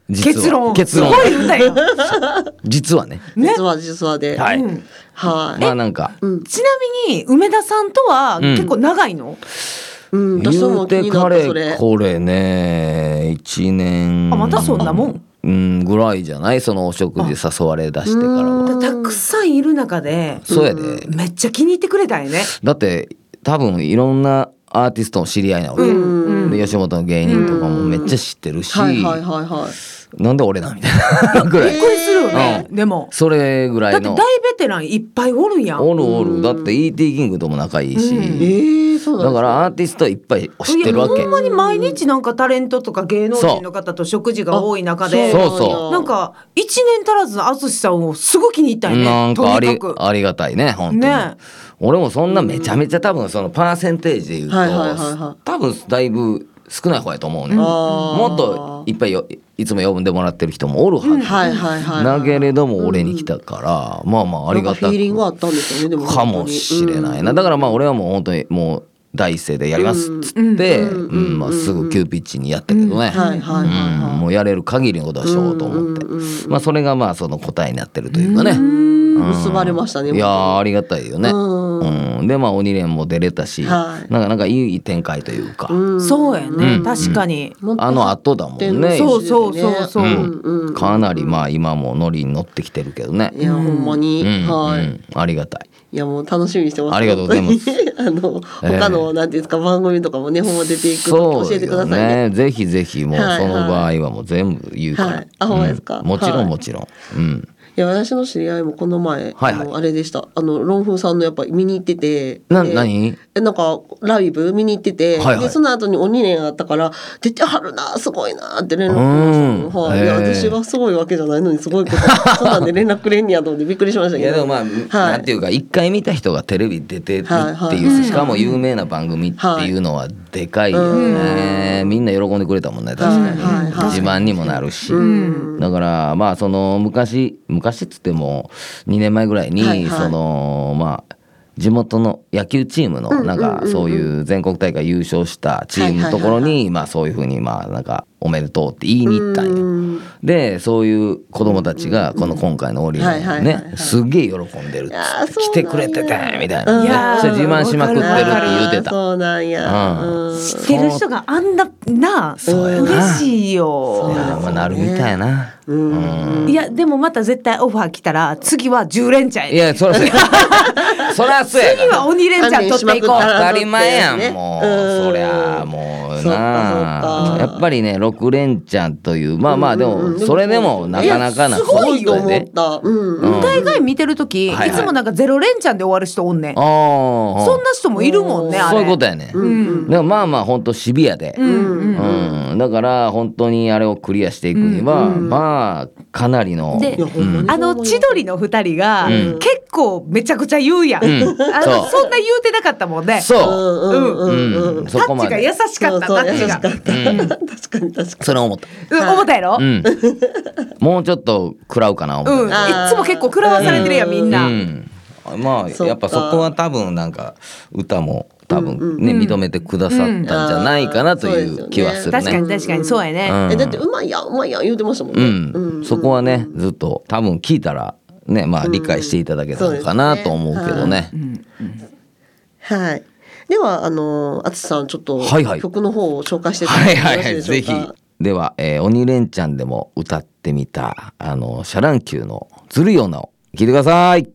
[SPEAKER 4] 実は
[SPEAKER 3] 結論
[SPEAKER 4] 結論
[SPEAKER 3] すごい歌よ
[SPEAKER 4] 実はね
[SPEAKER 3] ね
[SPEAKER 2] 実は実話で、
[SPEAKER 4] はい、
[SPEAKER 3] うん
[SPEAKER 2] はい、
[SPEAKER 4] まあなんか
[SPEAKER 2] うん
[SPEAKER 3] ちなみに梅田さんとは結構長いの、
[SPEAKER 2] うん、私
[SPEAKER 4] 言うて
[SPEAKER 2] も気にな
[SPEAKER 4] か
[SPEAKER 2] ったそれ。
[SPEAKER 4] れこれねいちねん
[SPEAKER 3] あまたそんなもん
[SPEAKER 4] うんぐらいじゃないそのお食事誘われ出してからは。
[SPEAKER 3] たくさんいる中で
[SPEAKER 4] そうやで、
[SPEAKER 3] めっちゃ気に入ってくれたよね。
[SPEAKER 4] だって多分いろんなアーティストの知り合いなわけ、
[SPEAKER 3] うん
[SPEAKER 4] で吉本の芸人とかもめっちゃ知ってるし、
[SPEAKER 2] はいはいはいはい。
[SPEAKER 4] なんで俺なみたいなぐらい
[SPEAKER 3] びっくりするよね、
[SPEAKER 4] うん
[SPEAKER 3] でも
[SPEAKER 4] それぐらいの
[SPEAKER 3] だって大ベテランいっぱいおるやん。
[SPEAKER 4] おるおるだって イーティー キングとも仲いいし、
[SPEAKER 3] うん
[SPEAKER 2] えー、そうなんです
[SPEAKER 4] だからアーティストいっぱい知ってるわけ。
[SPEAKER 3] いやほんまに毎日なんかタレントとか芸能人の方と食事が多い中で
[SPEAKER 4] そうそう
[SPEAKER 3] なんかいちねん足らずの淳さんをすごい気に入ったよね。
[SPEAKER 4] なんかあり
[SPEAKER 3] とにかく
[SPEAKER 4] ありがたいね本当に、
[SPEAKER 3] ね
[SPEAKER 4] 俺もそんなめちゃめちゃ多分そのパーセンテージで言うと、
[SPEAKER 2] はいはいはいはい
[SPEAKER 4] 多分だいぶ少ない方やと思うね、
[SPEAKER 2] あー
[SPEAKER 4] もっといっぱいよいつも呼んでもらってる人もおるはず、
[SPEAKER 2] はいはいはい。
[SPEAKER 4] だけれども俺に来たから、まあまあありがた
[SPEAKER 2] なんかフィーリングあ
[SPEAKER 4] く
[SPEAKER 2] ったんですよねでも
[SPEAKER 4] かもしれないな、だからまあ俺はもう本当にもう第一声でやりますっつって、うんまあ、すぐ急ピッチにやったけどね、
[SPEAKER 2] はいはいはいはい
[SPEAKER 4] うんもうやれる限りのことはしようと思って、まあそれがまあその答えになってるというかね、うん
[SPEAKER 2] 結ばれましたね。
[SPEAKER 4] いやーありがたいよね、
[SPEAKER 2] うん
[SPEAKER 4] うん、でまあ鬼連も出れたし、
[SPEAKER 2] はい
[SPEAKER 4] なんかなんかいい展開というか、
[SPEAKER 2] うん
[SPEAKER 3] そうやね、
[SPEAKER 4] うん
[SPEAKER 3] 確かに、
[SPEAKER 4] あの後だもんね。
[SPEAKER 3] そうそうそうそう、
[SPEAKER 4] うん
[SPEAKER 2] うん
[SPEAKER 4] かなりまあ今もノリに乗ってきてるけどね。
[SPEAKER 2] いやほんまに、
[SPEAKER 4] うん
[SPEAKER 2] はい、
[SPEAKER 4] うんありがたい。
[SPEAKER 2] いやもう楽しみにしてます。
[SPEAKER 4] ありがとうございます
[SPEAKER 2] 本当にあの
[SPEAKER 4] ええ
[SPEAKER 2] 他のなんていうんですか番組とかもねほんま出ていくの
[SPEAKER 4] そう
[SPEAKER 2] 教えてくだ
[SPEAKER 4] よ
[SPEAKER 2] さいね。
[SPEAKER 4] ね。ぜひぜひもう
[SPEAKER 2] はい
[SPEAKER 4] その場合はもう全部言うから。
[SPEAKER 2] はいあほんまですか
[SPEAKER 4] うんもちろ
[SPEAKER 2] はい
[SPEAKER 4] んもちろん。うん。
[SPEAKER 2] いや私の知り合いもこの前、
[SPEAKER 4] はいはい
[SPEAKER 2] あのあれでしたあのロンフーさんのやっぱ見に行ってて
[SPEAKER 4] な
[SPEAKER 2] で
[SPEAKER 4] 何？
[SPEAKER 2] えなんかライブ見に行ってて、
[SPEAKER 4] はいはい
[SPEAKER 2] でその後に鬼年あったから出てはるなすごいなって連絡来ましたけど、はい、いや
[SPEAKER 4] うんへえ
[SPEAKER 2] 私がすごいわけじゃないのにすごいことそんなんで連絡くれんにやと思ってびっくりしましたけど
[SPEAKER 4] いやでもまあ、
[SPEAKER 2] はい
[SPEAKER 4] なんていうか一回見た人がテレビ出てるっていう、
[SPEAKER 2] はいはい
[SPEAKER 4] しかも有名な番組っていうのはでかいよね、みんな喜んでくれたもんね確かに、
[SPEAKER 2] はいはいはい
[SPEAKER 4] 自慢にもなるし、
[SPEAKER 2] うん
[SPEAKER 4] だからまあその昔昔っつってもにねんまえぐらいに、
[SPEAKER 2] はいはい
[SPEAKER 4] そのまあ地元の野球チームのなんかそういう全国大会優勝したチームのところにまあそういうふうにまあなんかおめでとうって言いに行ったんよ。
[SPEAKER 2] うん
[SPEAKER 4] でそういう子供たちがこの今回のオリ
[SPEAKER 2] はいはいはい
[SPEAKER 4] ね
[SPEAKER 2] はい
[SPEAKER 4] すげえ喜んでるっつ
[SPEAKER 2] いやー
[SPEAKER 4] って
[SPEAKER 2] そうなんや
[SPEAKER 4] 来てくれててみたい
[SPEAKER 2] うん
[SPEAKER 4] ない
[SPEAKER 3] やー
[SPEAKER 4] それ自慢しまくってるって言うてた。
[SPEAKER 2] そうなんや、
[SPEAKER 4] うん
[SPEAKER 2] うん
[SPEAKER 3] 知ってる人があんなな
[SPEAKER 4] そうやな
[SPEAKER 3] 嬉しいよ
[SPEAKER 4] いやまあなるみたいな。うん
[SPEAKER 3] いやでもまた絶対オファー来たら次はじゅう連チャンや
[SPEAKER 4] いやそらそうやそらそうや
[SPEAKER 3] 次は鬼連チャン取っていこう。
[SPEAKER 2] 関連しまくったら
[SPEAKER 4] 当たり前やんもう
[SPEAKER 2] うん
[SPEAKER 4] そりゃもう
[SPEAKER 2] そっかそっ
[SPEAKER 4] な
[SPEAKER 2] か
[SPEAKER 4] やっぱりねろく連チャンというまあまあで
[SPEAKER 2] うんうん
[SPEAKER 4] もそれでもなかなかな
[SPEAKER 3] えすごいよ
[SPEAKER 2] と思った。うんうん。
[SPEAKER 3] 大概見てる時、
[SPEAKER 4] はいはい
[SPEAKER 3] いつもなんかゼロ連チャンで終わる人おんねん。
[SPEAKER 4] ああ
[SPEAKER 3] そんな人もいるもんねあれ。
[SPEAKER 4] そういうことやね、
[SPEAKER 3] ん
[SPEAKER 4] でもまあまあ本当シビアで、
[SPEAKER 3] うんうん
[SPEAKER 4] うんだから本当にあれをクリアしていくには、まあかなりの
[SPEAKER 3] で
[SPEAKER 2] いやほんまに
[SPEAKER 3] あの千鳥の二人が、
[SPEAKER 4] うん
[SPEAKER 3] 結構めちゃくちゃ言うやん。
[SPEAKER 4] うん
[SPEAKER 3] あ
[SPEAKER 4] そう
[SPEAKER 3] のそんな言うてなかったもんね。
[SPEAKER 4] そう、
[SPEAKER 2] うんうんうんうん。
[SPEAKER 4] そこまで
[SPEAKER 3] タッチが優しかったタ
[SPEAKER 2] そうそう
[SPEAKER 3] ッチが。
[SPEAKER 2] 優しかった。
[SPEAKER 4] うん
[SPEAKER 2] 確かに確かに。
[SPEAKER 4] それ思った、
[SPEAKER 3] うん思ったやろ。
[SPEAKER 4] う
[SPEAKER 3] うん。
[SPEAKER 4] ん、もうちょっと食らうかな思
[SPEAKER 3] い
[SPEAKER 4] った、
[SPEAKER 3] つも結構食らわされてるやんみんな。
[SPEAKER 4] うんま
[SPEAKER 2] そっか
[SPEAKER 4] あやっぱそこは多分なんか歌も多分ね、認めてくださったんじゃないかなという気はするね。
[SPEAKER 3] 確かに確かにそうやね。
[SPEAKER 4] うん
[SPEAKER 2] えだってうまいやんうまいやん言うてましたもん
[SPEAKER 4] う
[SPEAKER 2] ね。
[SPEAKER 4] ん、そこはねずっと多分聞いたらねまあ理解していただけたのかなと思うけどね。
[SPEAKER 2] はい。ではあのあつさんちょっと
[SPEAKER 4] はいはい
[SPEAKER 2] 曲の方を紹介していただ
[SPEAKER 4] はいい
[SPEAKER 2] て
[SPEAKER 4] はいはい
[SPEAKER 2] よろしいでしょう
[SPEAKER 4] ぜひ
[SPEAKER 2] か。
[SPEAKER 4] では、えー、鬼レンチャンでも歌ってみたあのシャランキューのずるい女を聞いてください。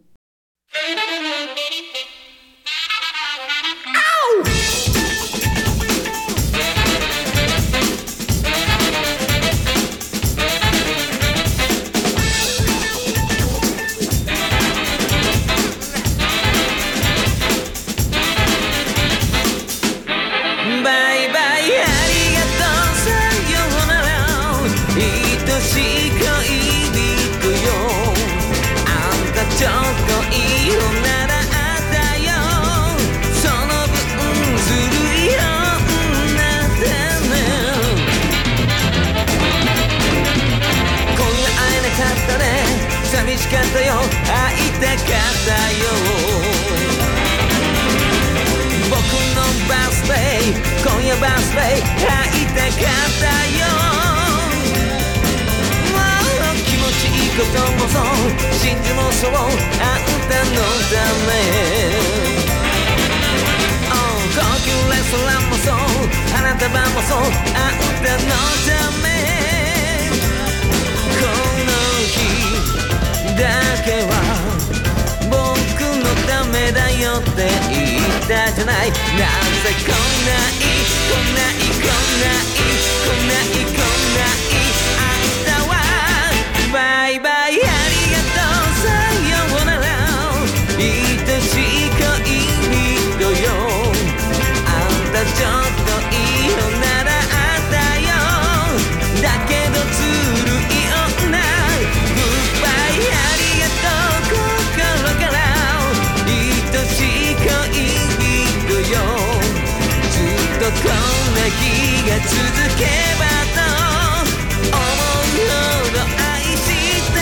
[SPEAKER 5] バイバイありがとうさようなら愛しい恋人よあんたちょっといい女だったよその分ずるい女だね今夜会えなかったね寂しかったよ会いたかったよ僕のバースデー今夜バースデー会いたかったよこともそう真珠もそうあんたのため高級レストランもそう花束もそうあんたのためこの日だけは僕のためだよって言ったじゃないなぜこんないこんないこんないこんないこんないあんたはバイバイありがとうさようなら愛しい恋人よちょっといいよならあったよだけどずるい女グッバイありがとう心から愛しい恋人よずっとこんな日が続けばと思うほど愛して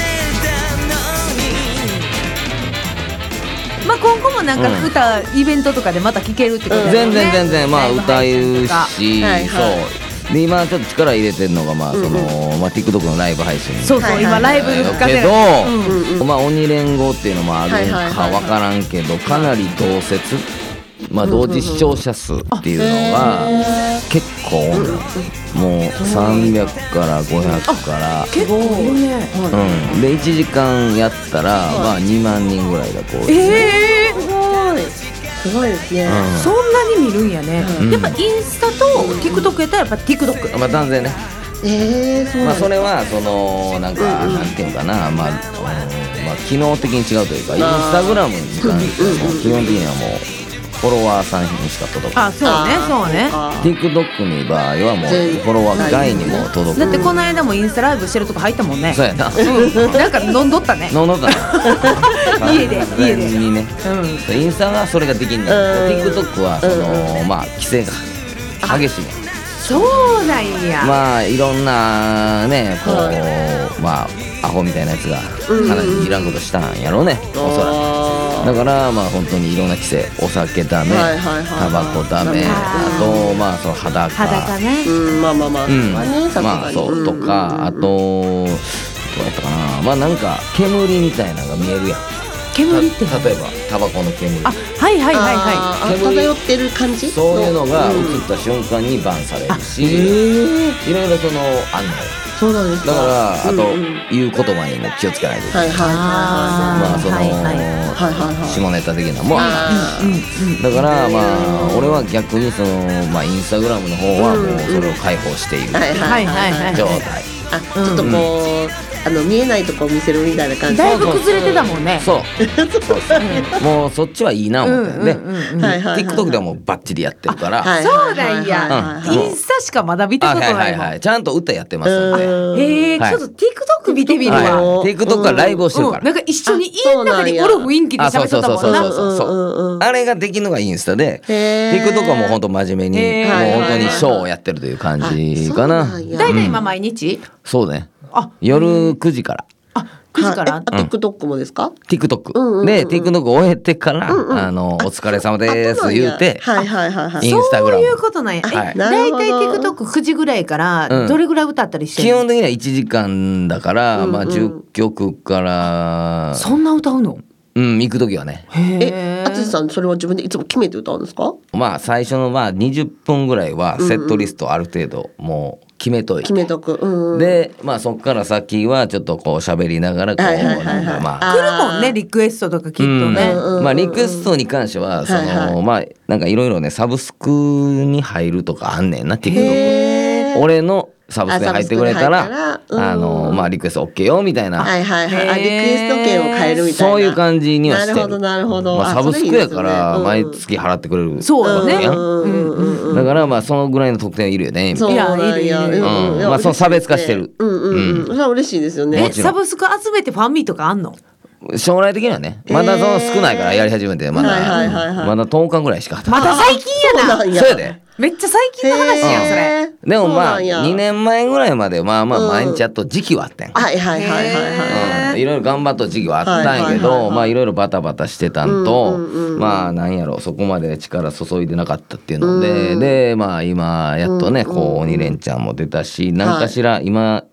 [SPEAKER 5] たのに
[SPEAKER 3] まあ今後もなんか歌、イベントとかでまた聴けるってことだよね。
[SPEAKER 4] 全然全然まあ歌うし、
[SPEAKER 2] はいはい
[SPEAKER 4] そうで今ちょっと力入れてるのがまあその、まあ、TikTok のライブ配信
[SPEAKER 3] そうそう、
[SPEAKER 2] はい
[SPEAKER 3] 今ライブ復活
[SPEAKER 4] け
[SPEAKER 3] で
[SPEAKER 4] ど、まあ鬼連合っていうのもある
[SPEAKER 2] はいはいはいはい
[SPEAKER 4] か分からんけどかなり同説まあ同時視聴者数っていうのが結構多いのもうさんびゃくからごひゃくから
[SPEAKER 3] 結構ね。
[SPEAKER 4] うんでいちじかんやったらまあにまんにんぐらいがこう
[SPEAKER 3] え
[SPEAKER 2] すごいすごいですね、
[SPEAKER 3] ー、そんなに見るんやね。
[SPEAKER 4] うん
[SPEAKER 3] やっぱインスタと TikTok やったらやっぱ TikTok。
[SPEAKER 4] まあ断然ね
[SPEAKER 2] えー、そう
[SPEAKER 4] まあ
[SPEAKER 2] なんです
[SPEAKER 4] それはそのなんかなんていうのかなまあ、うんまあ機能的に違うというかインスタグラムに関してはもう基本的にはもうフォロワーさんにしか届かない
[SPEAKER 3] あ、そうねそうね。
[SPEAKER 2] あ
[SPEAKER 4] TikTok の場合はもうフォロワー外にも届く
[SPEAKER 3] だってこの間もインスタライブしてるとこ入ったもんね。
[SPEAKER 4] そうやな
[SPEAKER 3] なんか飲んどったね。
[SPEAKER 4] 飲んどったな
[SPEAKER 3] 家で
[SPEAKER 4] 完全にね
[SPEAKER 3] うん。
[SPEAKER 4] インスタはそれができんねんけど TikTok はそのまあ規制が激しいね
[SPEAKER 3] そうなんや。
[SPEAKER 4] まあいろんなねこうまあアホみたいなやつがかなりいらんことしたんやろうねおそらくだからまあ本当にいろんな規制お酒ダメ
[SPEAKER 2] はいはいはい
[SPEAKER 4] タバコダメあとまあその裸
[SPEAKER 3] 裸ね。
[SPEAKER 2] うんまあまあまあ、
[SPEAKER 4] うん
[SPEAKER 2] まあねさすがに
[SPEAKER 4] まあそうとかあとどうやったかなまあなんか煙みたいなのが見えるやん
[SPEAKER 3] 煙って。
[SPEAKER 4] た例えばタバコの煙
[SPEAKER 3] あ、はいはいはいは
[SPEAKER 2] あーあ
[SPEAKER 4] 煙
[SPEAKER 2] 漂ってる感じ
[SPEAKER 4] そういうのが映
[SPEAKER 2] うん
[SPEAKER 4] った瞬間にバンされるし、
[SPEAKER 2] えー、
[SPEAKER 4] いろいろそのあんのよ
[SPEAKER 2] そうなんですか
[SPEAKER 4] だからあと
[SPEAKER 2] うんうん
[SPEAKER 4] 言う言葉にも気をつけないといけない
[SPEAKER 2] はいはいはい
[SPEAKER 4] まあその
[SPEAKER 3] はいはい
[SPEAKER 2] はいはいはい
[SPEAKER 4] 下ネタ的なもん
[SPEAKER 2] あー
[SPEAKER 4] だからまあ俺は逆にそのまあインスタグラムの方はもうそれを開放している
[SPEAKER 2] はいはいはいはい
[SPEAKER 4] 状態
[SPEAKER 2] あちょっとこう、あの見えないとこを見せるみたいな感
[SPEAKER 3] い。
[SPEAKER 2] じ
[SPEAKER 3] だいぶ崩れてたもんね。
[SPEAKER 4] そうそうそうもうそっちはいいな思ってで
[SPEAKER 2] はいはいはい
[SPEAKER 4] TikTok ではもうバッチリやってるから
[SPEAKER 2] はい
[SPEAKER 3] そうなんや。
[SPEAKER 4] うん
[SPEAKER 3] インスタしかまだ見た
[SPEAKER 4] あ
[SPEAKER 3] ことないもん。
[SPEAKER 4] はいはいはいちゃんと歌やってますんで
[SPEAKER 3] へえ、
[SPEAKER 4] はい
[SPEAKER 3] ちょっと TikTok 見てみる
[SPEAKER 4] はい
[SPEAKER 3] わ。
[SPEAKER 2] うん
[SPEAKER 4] TikTok からライブをしてる
[SPEAKER 3] うん、
[SPEAKER 4] から
[SPEAKER 3] なんか一緒に家の中におる雰囲気で
[SPEAKER 4] あそう
[SPEAKER 3] 喋っと
[SPEAKER 4] そうそう
[SPEAKER 3] ったもんな。
[SPEAKER 4] そうそうそうそうあれができるのがインスタで
[SPEAKER 2] へー
[SPEAKER 4] TikTok はもう本当真面目に
[SPEAKER 3] へー
[SPEAKER 4] もう本当にショーをやってるという感じかな
[SPEAKER 2] あそうなんや
[SPEAKER 3] だいたい今毎日？
[SPEAKER 4] そうね
[SPEAKER 3] あ、
[SPEAKER 4] 夜くじから
[SPEAKER 3] あ、くじから
[SPEAKER 2] はい。えあ TikTok もですか
[SPEAKER 4] TikTok、
[SPEAKER 2] うんうんうん
[SPEAKER 4] で TikTok 終えてから、あのお疲れ様です言うて、
[SPEAKER 2] はいはいはいはい
[SPEAKER 4] インスタグラム
[SPEAKER 3] そういうことなんや。え、
[SPEAKER 4] はい
[SPEAKER 3] だいたい
[SPEAKER 2] なるほど
[SPEAKER 3] TikTok くじぐらいから
[SPEAKER 4] うん
[SPEAKER 3] どれぐらい歌ったりして
[SPEAKER 4] 基
[SPEAKER 3] るの？
[SPEAKER 4] 本的にはいちじかんだから、まあじゅっきょくから
[SPEAKER 3] そんな歌うの？
[SPEAKER 4] うん行く時はね
[SPEAKER 2] え淳さんそれは自分でいつも決めて歌うんですか
[SPEAKER 4] まあ最初のまあにじゅっぷんぐらいはセットリストある程度もう決めといて、
[SPEAKER 2] 決めとく、うんうん、
[SPEAKER 4] でまあそっから先はちょっとこう喋りながらこう
[SPEAKER 2] はいはいはいはい
[SPEAKER 4] なんかまあ
[SPEAKER 3] 来るもんね、リクエストとかきっとね。
[SPEAKER 4] うんまあリクエストに関してはその、
[SPEAKER 2] はいはい
[SPEAKER 4] まあなんかいろいろねサブスクに入るとかあんねんな TikTok
[SPEAKER 2] へー
[SPEAKER 4] 俺のサブスクに入ってくれたら
[SPEAKER 2] あサブスクに入ったら
[SPEAKER 4] あのまあリクエスト OK よみたいな、
[SPEAKER 2] はいはいはいあリク
[SPEAKER 3] へー
[SPEAKER 2] エスト券を変えるみたいな
[SPEAKER 4] そういう感じにはしてる
[SPEAKER 2] なるほどなるほど、
[SPEAKER 4] まあ、サブスクやから毎
[SPEAKER 2] それいいですね
[SPEAKER 4] 月払ってくれる
[SPEAKER 3] そうよね。
[SPEAKER 4] やん
[SPEAKER 2] うんうんうんうん
[SPEAKER 4] だからまあそのぐらいの特典いるよねみたいな
[SPEAKER 2] そうなんや
[SPEAKER 3] いやいるいる
[SPEAKER 2] うんいや
[SPEAKER 4] うんまあその差別化してる
[SPEAKER 2] うんうんうん、それは嬉しいですよね
[SPEAKER 3] え、サブスク集めてファンミーとかあんの？
[SPEAKER 4] 将来的にはねまだその少ないからやり始めてまだ、
[SPEAKER 2] はいはいはいはい
[SPEAKER 4] まだとおかぐらいしか働いて
[SPEAKER 3] まだ最近やな。
[SPEAKER 2] そうなんや
[SPEAKER 4] そうやで
[SPEAKER 3] めっちゃ最近の話やんそれ。
[SPEAKER 2] へー
[SPEAKER 4] でもまあ
[SPEAKER 2] そうなんや
[SPEAKER 4] にねんまえぐらいまでまあまあ
[SPEAKER 2] うん
[SPEAKER 4] 毎日やっと時期はあったんやん
[SPEAKER 2] はいはいはいはいはい、
[SPEAKER 4] うんいろいろ頑張っと時期はあったんやけ
[SPEAKER 2] はいはいはいはい
[SPEAKER 4] どまあいろいろバタバタしてたんと、
[SPEAKER 2] うんうんうん
[SPEAKER 4] まあなんやろそこまで力注いでなかったっていうので、でまあ今やっとねこう鬼レンチャンも出たし何かしら今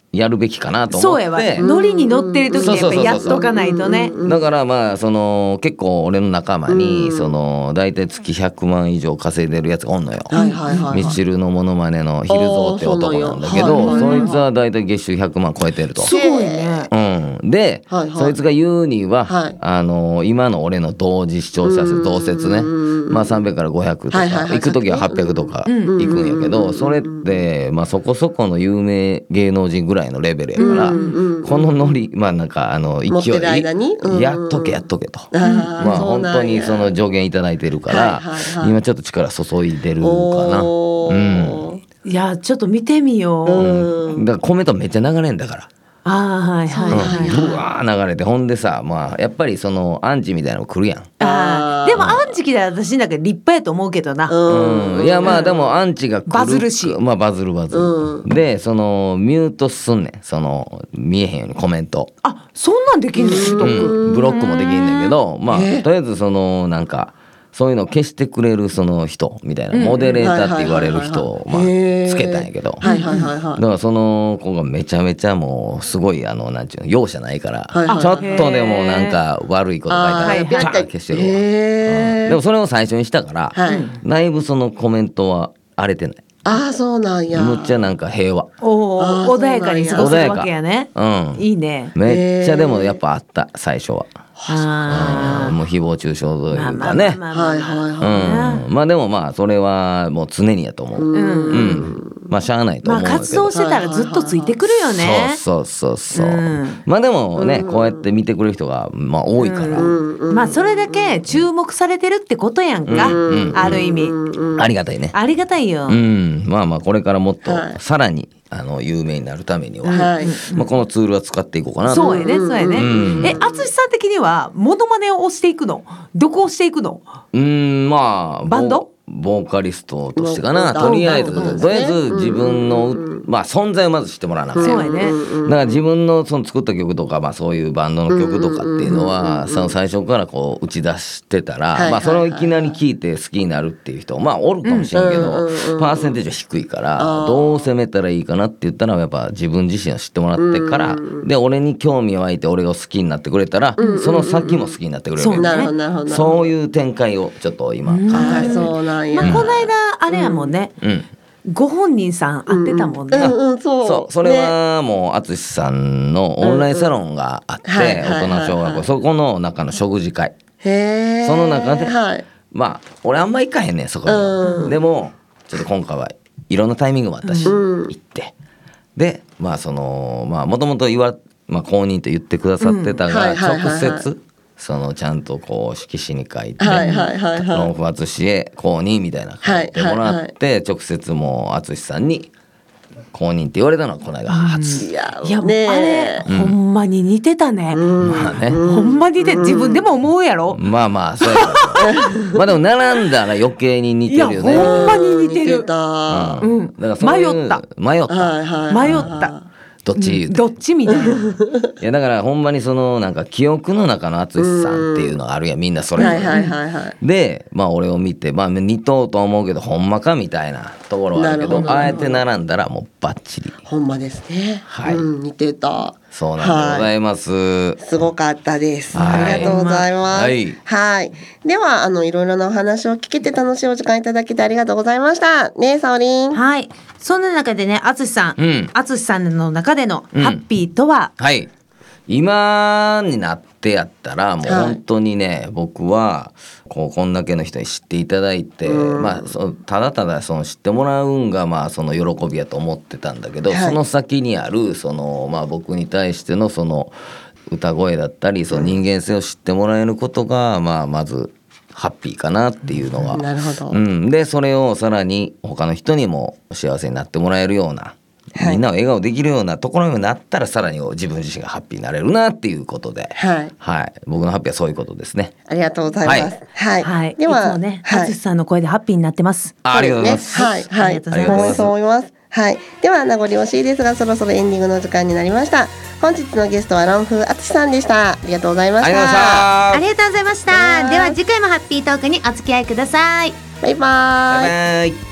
[SPEAKER 4] やるべきかなと
[SPEAKER 3] そうやわ
[SPEAKER 4] 思って
[SPEAKER 3] ノリに乗ってる時にやっぱりやっとかないとね。
[SPEAKER 4] だからまあその結構俺の仲間にその大体月ひゃくまん以上稼いでるやつがおんのよ。
[SPEAKER 2] はいはいはいはい
[SPEAKER 4] ミスチルのモノマネのヒルゾーって男なんだけ
[SPEAKER 2] あーそうなんや
[SPEAKER 4] ど、そ
[SPEAKER 2] はいはいはい
[SPEAKER 4] いつは大体月収ひゃくまん超えてると。
[SPEAKER 3] すごいね。
[SPEAKER 4] うん、で、
[SPEAKER 2] はいはい
[SPEAKER 4] そいつが言うには、
[SPEAKER 2] はい
[SPEAKER 4] あの今の俺の同時視聴者数同説ね、まあさんびゃくからごひゃくとか、
[SPEAKER 2] はいはいはい
[SPEAKER 4] 行く時ははっぴゃくとか行くんやけど、それってまあそこそこの有名芸能人ぐらいのレベルやから、このノリまあなんかあの
[SPEAKER 2] 持って
[SPEAKER 4] 勢
[SPEAKER 2] る間にうん
[SPEAKER 4] いやっとけやっとけと、
[SPEAKER 2] あー
[SPEAKER 4] まあ
[SPEAKER 2] そうなんや
[SPEAKER 4] 本当にその助言いただいてるから、
[SPEAKER 2] はいはいはい
[SPEAKER 4] 今ちょっと力注いでるかな。
[SPEAKER 2] おー
[SPEAKER 3] いやちょっと見てみよう。
[SPEAKER 2] うん
[SPEAKER 4] だからコメントめっちゃ流れんだから。
[SPEAKER 3] ああはいはいはい。
[SPEAKER 4] ブワー流れて、ほんでさ、まあやっぱりそのアンチみたいなの来るやん。
[SPEAKER 3] あーでもアンチ来たら私なんか立派やと思うけどな。
[SPEAKER 4] うん、いやまあでもアンチが来る
[SPEAKER 3] バズるし
[SPEAKER 4] まあバズるバズる、でそのミュートすんねん、その見えへんようにコメント、
[SPEAKER 3] あそんなんできんの
[SPEAKER 4] う
[SPEAKER 3] 人。
[SPEAKER 4] ん、ブロックもできんねんけど、まあとりあえずそのなんかそういうのを消してくれるその人みたいな、モデレーターって言われる人をまあつけたんやけど、
[SPEAKER 2] はいはいはいはい
[SPEAKER 4] だからその子がめちゃめちゃもうすごいあのなんちゅうの容赦ないから、
[SPEAKER 2] はいはい
[SPEAKER 4] ちょっとでもなんか悪いこと書いたら
[SPEAKER 2] あー
[SPEAKER 4] バーン消してるわ、
[SPEAKER 2] へー
[SPEAKER 4] うんでもそれを最初にしたから、
[SPEAKER 2] はい
[SPEAKER 4] だいぶそのコメントは荒れてない、
[SPEAKER 2] ああそうなんや。
[SPEAKER 4] むっちゃなんか平和、
[SPEAKER 3] お
[SPEAKER 2] あー
[SPEAKER 3] お穏やかに過ごせるわけやね。
[SPEAKER 4] うん、
[SPEAKER 3] いいね。
[SPEAKER 4] めっちゃでもやっぱあった最初は、
[SPEAKER 3] あ
[SPEAKER 4] うんもう誹謗中傷とい
[SPEAKER 3] あ
[SPEAKER 4] うかね、
[SPEAKER 3] まあまあまあまあ
[SPEAKER 2] はいはいはい。
[SPEAKER 4] うん、まあでもまあそれはもう常にやと思う、うんまあしゃあないと
[SPEAKER 3] まあ
[SPEAKER 4] 思うんだけど、
[SPEAKER 3] 活動してたらずっとついてくるよね。
[SPEAKER 4] そうそうそうそう、
[SPEAKER 3] うん
[SPEAKER 4] まあでもね、こうやって見てくれる人がまあ多いから、
[SPEAKER 3] まあそれだけ注目されてるってことやんか。ある意味
[SPEAKER 4] ありがたいね、
[SPEAKER 3] ありがたいよ
[SPEAKER 4] う。ん、まあまあこれからもっと
[SPEAKER 2] はい
[SPEAKER 4] さらにあの有名になるためには、
[SPEAKER 2] はい。
[SPEAKER 4] まあ、このツールは使っていこうかなと。
[SPEAKER 3] そうやねそうやね。
[SPEAKER 4] うん
[SPEAKER 3] え淳さん的にはモノマネを押していくの？どこを押していくの？
[SPEAKER 4] うんまあ
[SPEAKER 3] バンド
[SPEAKER 4] ボボーカリストとしてかな、
[SPEAKER 2] ボーカル
[SPEAKER 4] とりあえず、
[SPEAKER 2] うん
[SPEAKER 4] とりあえず自分の、まあ存在をまず知ってもらわなくて、
[SPEAKER 3] そうやね。
[SPEAKER 4] だから自分のその作った曲とか、まあ、そういうバンドの曲とかっていうのはその最初からこう打ち出してたら、
[SPEAKER 2] はい
[SPEAKER 4] まあ、それをいきなり聴いて好きになるっていう人まあおるかもしれんけど、パーセンテージは低いからどう攻めたらいいかなって言ったらやっぱ自分自身を知ってもらってからで俺に興味湧いて俺が好きになってくれたらその先も好きになってくれる
[SPEAKER 3] そう
[SPEAKER 2] なるほどなるほど。
[SPEAKER 4] そういう展開をちょっと今考
[SPEAKER 2] あー
[SPEAKER 4] えて
[SPEAKER 2] そうなんや。
[SPEAKER 3] まあこの間あれやもんね。
[SPEAKER 4] うん
[SPEAKER 3] ご本人さん会ってたもんね。
[SPEAKER 2] うんうんそう。
[SPEAKER 4] そうそれはもう淳さんのオンラインサロンがあって、
[SPEAKER 2] うんうんはいはいはいはい
[SPEAKER 4] 大人小学校そこの中の食事会、
[SPEAKER 2] へえ。
[SPEAKER 4] その中で
[SPEAKER 2] はい。
[SPEAKER 4] まあ俺あんま行かへんねんそこに、
[SPEAKER 2] うん
[SPEAKER 4] でもちょっと今回はいろんなタイミングもあったし、
[SPEAKER 2] うん
[SPEAKER 4] 行ってでまあそのまあもともと言わ、まあ、公認と言ってくださってた
[SPEAKER 2] うん
[SPEAKER 4] が、
[SPEAKER 2] はいはいはいはい
[SPEAKER 4] 直接そのちゃんとこう色紙に書いて、
[SPEAKER 2] はいはいはいはい
[SPEAKER 4] ロンフ淳へ公認みたいな書いてもらって、直接もう淳さんに公認って言われたのはこの間初、
[SPEAKER 2] いや
[SPEAKER 3] いや
[SPEAKER 2] ねえ
[SPEAKER 3] あれほんまに似てたね。
[SPEAKER 4] まあね、
[SPEAKER 3] ほんまに似て自分でも思うやろ。
[SPEAKER 4] まあまあそうやけどまあでも並んだら余計に似てるよね。
[SPEAKER 3] いやほんまに似てる。
[SPEAKER 2] た。
[SPEAKER 4] うん
[SPEAKER 3] うん
[SPEAKER 4] だからそういう
[SPEAKER 3] 迷った
[SPEAKER 4] 迷った、
[SPEAKER 2] はいはい。
[SPEAKER 3] 迷った。
[SPEAKER 4] どっち言うて、
[SPEAKER 3] どっちみたいな。
[SPEAKER 4] いやだからほんまにそのなんか記憶の中の淳さんっていうのがあるやんみんなそれぞれ、
[SPEAKER 2] はいはいはいはい。
[SPEAKER 4] でまあ俺を見てまあ似とうと思うけどほんまかみたいなところはあるけど
[SPEAKER 2] なるほど
[SPEAKER 4] あえて並んだらもうバッチリ
[SPEAKER 2] ほんまですね。
[SPEAKER 4] はい
[SPEAKER 2] うん似てた。
[SPEAKER 4] そうなんでございます、
[SPEAKER 2] すごかったです。
[SPEAKER 4] はい
[SPEAKER 2] ありがとうございます。
[SPEAKER 4] は
[SPEAKER 2] はいい。ではあのいろいろなお話を聞けて楽しいお時間いただけてありがとうございました。ねえさおりん。
[SPEAKER 3] はい。そんな中でね、淳さん、
[SPEAKER 4] うん
[SPEAKER 3] 淳さんの中での
[SPEAKER 4] うん
[SPEAKER 3] ハッピーとは、
[SPEAKER 4] はい今になってやったらもう本当にね、僕はこうこんだけの人に知っていただいて、まあそただただその知ってもらうんがまあその喜びやと思ってたんだけど、
[SPEAKER 2] はい
[SPEAKER 4] その先にあるそのまあ僕に対してのその歌声だったりその人間性を知ってもらえることがまあまずハッピーかなっていうのが、
[SPEAKER 2] なるほど。
[SPEAKER 4] うん、でそれをさらに他の人にも幸せになってもらえるような、
[SPEAKER 2] はい
[SPEAKER 4] みんなを笑顔できるようなところになったらさらに自分自身がハッピーになれるなっていうことで、
[SPEAKER 2] はい。
[SPEAKER 4] はい、僕のハッピーはそういうことですね。
[SPEAKER 2] ありがとうございます。はい。
[SPEAKER 3] はい。
[SPEAKER 2] では
[SPEAKER 3] いつもね、
[SPEAKER 2] はい
[SPEAKER 3] 淳さんの声でハッピーになってます。
[SPEAKER 4] ありがとうございます。
[SPEAKER 2] はいはい。
[SPEAKER 3] ありがとうございます
[SPEAKER 2] 思いそう思います。はい。では名残惜しいですがそろそろエンディングの時間になりました。本日のゲストはロンフ淳さんでした。ありがとうございまし
[SPEAKER 4] ありがとうございました。
[SPEAKER 3] ありがとうございました。では次回もハッピートークにお付き合いください。
[SPEAKER 2] た。バイバーイ。
[SPEAKER 4] バイバイ。